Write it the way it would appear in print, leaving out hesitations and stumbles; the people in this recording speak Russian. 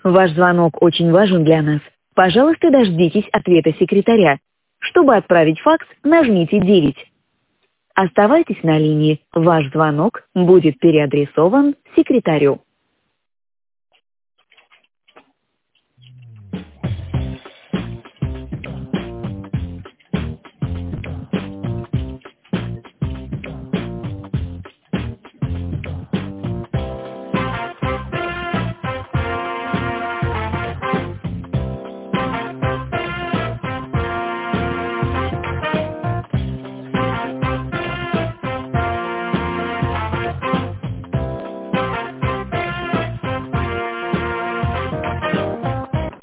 Ваш звонок очень важен для нас. Пожалуйста, дождитесь ответа секретаря. Чтобы отправить факс, нажмите 9. Оставайтесь на линии. Ваш звонок будет переадресован секретарю.